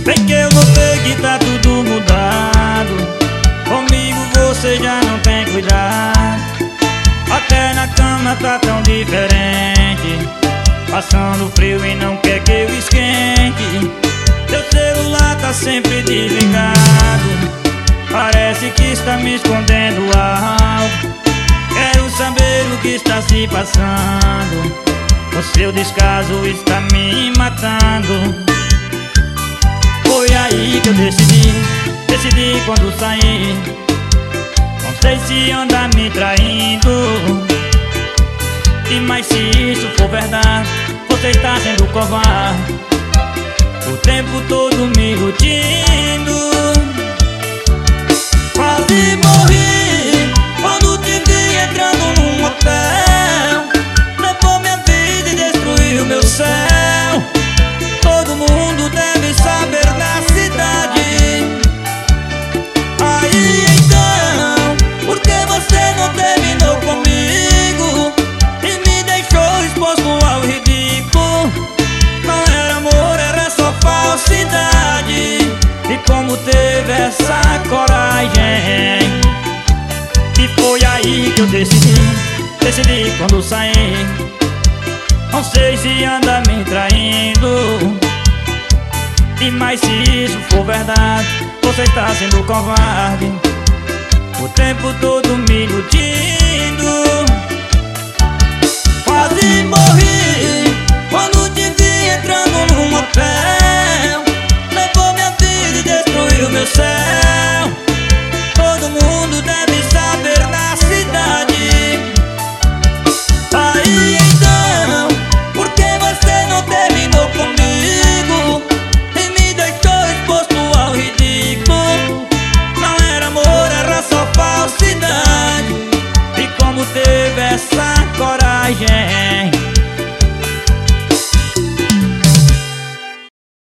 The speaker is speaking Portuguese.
Bem que eu notei que tá tudo mudado. Comigo você já não tem cuidado. Até na cama tá tão diferente. Passando frio e não quer que eu esquente. Teu celular tá sempre desligado. Parece que está me escondendo algo. Quero saber o que está se passando. O seu descaso está me matando. Foi aí que eu decidi quando saí. Não sei se anda me traindo. E mas se isso for verdade, você está sendo covarde. O tempo todo me iludindo. Quase morri quando te vi entrando num hotel. Levou minha vida e destruiu meu céu. Todo mundo deve saber na cidade. Aí então, por que você não terminou comigo e me deixou exposto ao ridículo? Não era amor, era só falsidade. E como teve essa coragem? E foi aí que eu decidi quando saí. Não sei se anda me traindo. E mas se isso for verdade, você está sendo covarde. O tempo todo me iludindo. Quase morri quando te vi entrando num hotel.